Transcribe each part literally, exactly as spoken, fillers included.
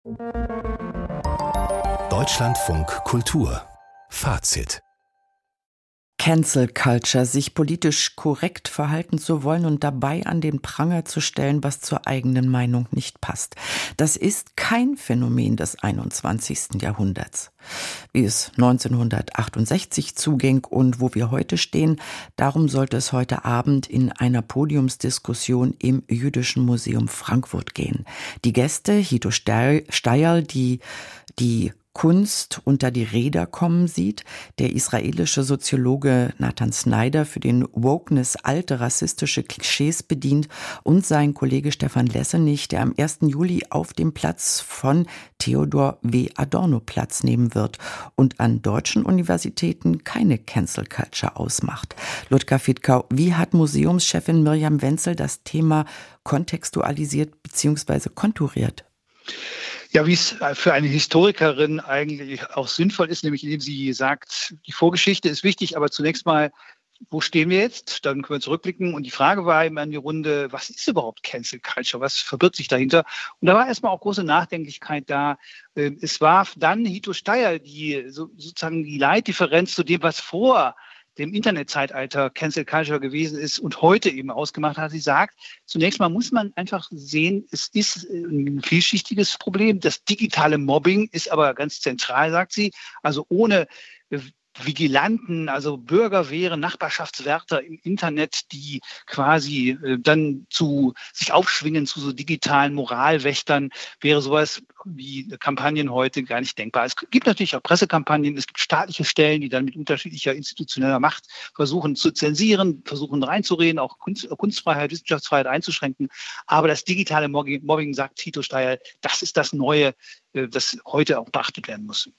Deutschlandfunk Kultur Fazit. Cancel Culture, sich politisch korrekt verhalten zu wollen und dabei an den Pranger zu stellen, was zur eigenen Meinung nicht passt. Das ist kein Phänomen des einundzwanzigsten Jahrhunderts. Wie es neunzehnhundertachtundsechzig zuging und wo wir heute stehen, darum sollte es heute Abend in einer Podiumsdiskussion im Jüdischen Museum Frankfurt gehen. Die Gäste, Hito Steyerl, die die Kunst unter die Räder kommen sieht, der israelische Soziologe Nathan Snyder für den Wokeness alte rassistische Klischees bedient und sein Kollege Stefan Lessenich, der am ersten Juli auf dem Platz von Theodor W. Adorno Platz nehmen wird und an deutschen Universitäten keine Cancel Culture ausmacht. Ludger Fittkau, wie hat Museumschefin Mirjam Wenzel das Thema kontextualisiert bzw. konturiert? Ja, wie es für eine Historikerin eigentlich auch sinnvoll ist, nämlich indem sie sagt, die Vorgeschichte ist wichtig, aber zunächst mal, wo stehen wir jetzt? Dann können wir zurückblicken. Und die Frage war immer in die Runde, was ist überhaupt Cancel Culture? Was verbirgt sich dahinter? Und da war erstmal auch große Nachdenklichkeit da. Es war dann Hito Steyerl, die sozusagen die Leitdifferenz zu dem, was vor dem Internetzeitalter Cancel Culture gewesen ist und heute eben ausgemacht hat. Sie sagt, zunächst mal muss man einfach sehen, es ist ein vielschichtiges Problem. Das digitale Mobbing ist aber ganz zentral, sagt sie. Also ohne Vigilanten, also Bürgerwehren, Nachbarschaftswärter im Internet, die quasi äh, dann zu sich aufschwingen zu so digitalen Moralwächtern, wäre sowas wie Kampagnen heute gar nicht denkbar. Es gibt natürlich auch Pressekampagnen, es gibt staatliche Stellen, die dann mit unterschiedlicher institutioneller Macht versuchen zu zensieren, versuchen reinzureden, auch Kunst, Kunstfreiheit, Wissenschaftsfreiheit einzuschränken. Aber das digitale Mobbing, Mobbing sagt Hito Steyerl, das ist das Neue, äh, das heute auch beachtet werden muss.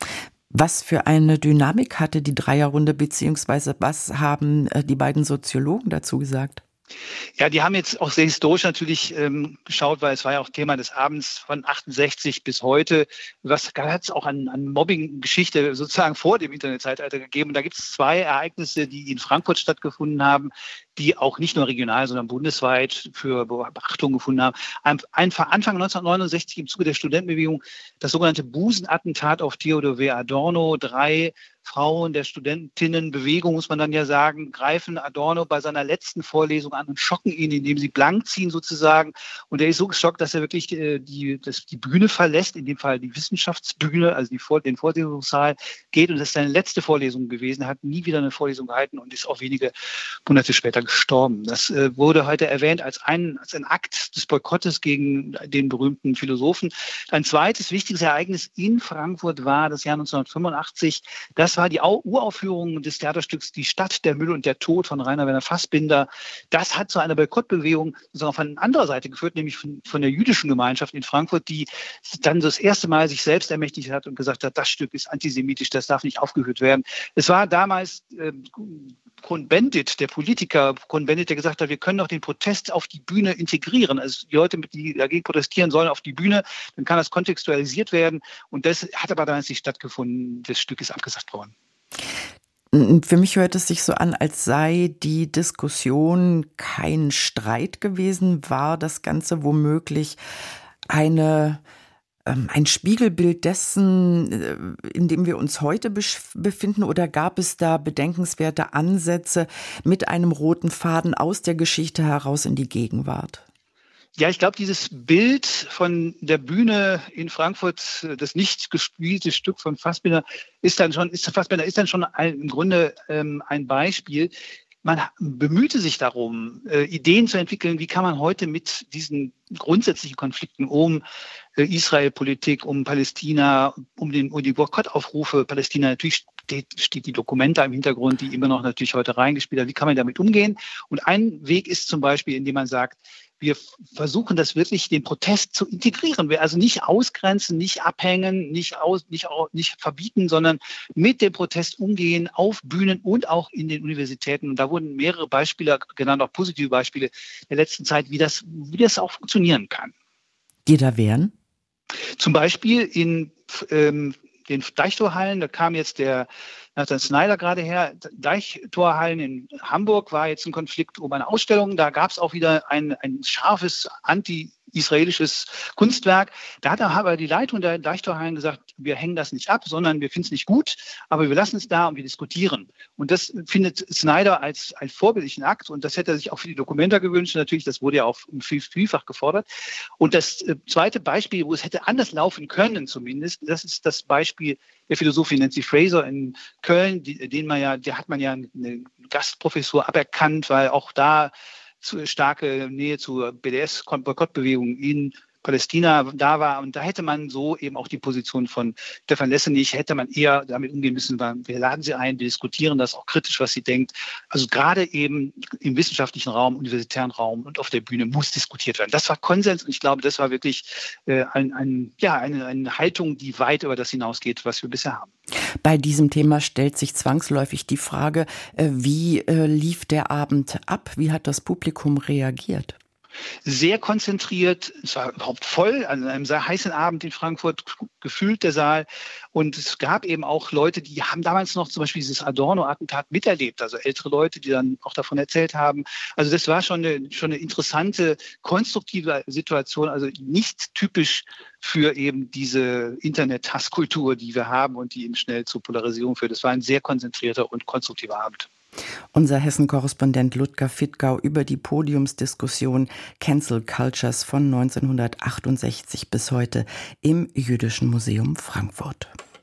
Was für eine Dynamik hatte die Dreierrunde, beziehungsweise was haben die beiden Soziologen dazu gesagt? Ja, die haben jetzt auch sehr historisch natürlich ähm, geschaut, weil es war ja auch Thema des Abends von achtundsechzig bis heute. Was hat es auch an, an Mobbing-Geschichte sozusagen vor dem Internetzeitalter gegeben? Und da gibt es zwei Ereignisse, die in Frankfurt stattgefunden haben, die auch nicht nur regional, sondern bundesweit für Beachtung gefunden haben. Ein, Anfang neunzehnhundertneunundsechzig im Zuge der Studentenbewegung das sogenannte Busenattentat auf Theodor W. Adorno. Drei Frauen der Studentinnenbewegung, muss man dann ja sagen, greifen Adorno bei seiner letzten Vorlesung an und schocken ihn, indem sie blank ziehen sozusagen. Und er ist so geschockt, dass er wirklich äh, die, das, die Bühne verlässt, in dem Fall die Wissenschaftsbühne, also die, den Vorlesungssaal, geht. Und das ist seine letzte Vorlesung gewesen. Er hat nie wieder eine Vorlesung gehalten und ist auch wenige Monate später gestorben. Das äh, wurde heute erwähnt als ein, als ein Akt des Boykottes gegen den berühmten Philosophen. Ein zweites wichtiges Ereignis in Frankfurt war das Jahr neunzehnhundertfünfundachtzig. Das war die Uraufführung des Theaterstücks Die Stadt, der Müll und der Tod von Rainer Werner Fassbinder. Das hat zu einer Boykottbewegung sozusagen von anderer Seite geführt, nämlich von, von der jüdischen Gemeinschaft in Frankfurt, die dann das erste Mal sich selbst ermächtigt hat und gesagt hat, das Stück ist antisemitisch, das darf nicht aufgeführt werden. Es war damals äh, Cohn-Bendit, der Politiker Cohn-Bendit, der gesagt hat, wir können doch den Protest auf die Bühne integrieren. Also die Leute, die dagegen protestieren sollen, auf die Bühne, dann kann das kontextualisiert werden. Und das hat aber damals nicht stattgefunden. Das Stück ist abgesagt worden. Für mich hört es sich so an, als sei die Diskussion kein Streit gewesen. War das Ganze womöglich eine, ähm, ein Spiegelbild dessen, in dem wir uns heute befinden? Oder gab es da bedenkenswerte Ansätze mit einem roten Faden aus der Geschichte heraus in die Gegenwart? Ja, ich glaube, dieses Bild von der Bühne in Frankfurt, das nicht gespielte Stück von Fassbinder, ist dann schon, ist Fassbinder ist dann schon ein, im Grunde ähm, ein Beispiel. Man bemühte sich darum, äh, Ideen zu entwickeln, wie kann man heute mit diesen grundsätzlichen Konflikten um äh, Israel-Politik, um Palästina, um, den, um die Boykottaufrufe Palästina, natürlich steht, steht die Dokumente im Hintergrund, die immer noch natürlich heute reingespielt haben, wie kann man damit umgehen? Und ein Weg ist zum Beispiel, indem man sagt, wir versuchen das wirklich, den Protest zu integrieren. Wir also nicht ausgrenzen, nicht abhängen, nicht, aus, nicht, nicht verbieten, sondern mit dem Protest umgehen auf Bühnen und auch in den Universitäten. Und da wurden mehrere Beispiele genannt, auch positive Beispiele der letzten Zeit, wie das, wie das auch funktionieren kann. Die da wären? Zum Beispiel in ähm, den Deichtorhallen, da kam jetzt der Nathan Snyder gerade her, Deichtorhallen in Hamburg war jetzt ein Konflikt um eine Ausstellung. Da gab es auch wieder ein, ein scharfes Anti- israelisches Kunstwerk. Da hat aber die Leitung der Leichtorhallen gesagt, wir hängen das nicht ab, sondern wir finden es nicht gut, aber wir lassen es da und wir diskutieren. Und das findet Snyder als, als vorbildlichen Akt und das hätte er sich auch für die Dokumenta gewünscht. Natürlich, das wurde ja auch viel, vielfach gefordert. Und das äh, zweite Beispiel, wo es hätte anders laufen können zumindest, das ist das Beispiel der Philosophin Nancy Fraser in Köln, die, den man ja, der hat man ja eine Gastprofessur aberkannt, weil auch da zu starke Nähe zur B D S-Boykottbewegung in Palästina da war. Und da hätte man so eben auch die Position von Stefan Lessenich, hätte man eher damit umgehen müssen, wir laden sie ein, wir diskutieren das auch kritisch, was sie denkt. Also gerade eben im wissenschaftlichen Raum, universitären Raum und auf der Bühne muss diskutiert werden. Das war Konsens und ich glaube, das war wirklich äh, ein, ein, ja, eine, eine Haltung, die weit über das hinausgeht, was wir bisher haben. Bei diesem Thema stellt sich zwangsläufig die Frage, wie äh, lief der Abend ab? Wie hat das Publikum reagiert? Sehr konzentriert, es war überhaupt voll, an einem sehr heißen Abend in Frankfurt, gefüllt der Saal. Und es gab eben auch Leute, die haben damals noch zum Beispiel dieses Adorno-Attentat miterlebt, also ältere Leute, die dann auch davon erzählt haben. Also das war schon eine, schon eine interessante, konstruktive Situation, also nicht typisch für eben diese Internet-Hasskultur, die wir haben und die eben schnell zur Polarisierung führt. Es war ein sehr konzentrierter und konstruktiver Abend. Unser Hessen-Korrespondent Ludger Fittgau über die Podiumsdiskussion Cancel Cultures von neunzehnhundertachtundsechzig bis heute im Jüdischen Museum Frankfurt.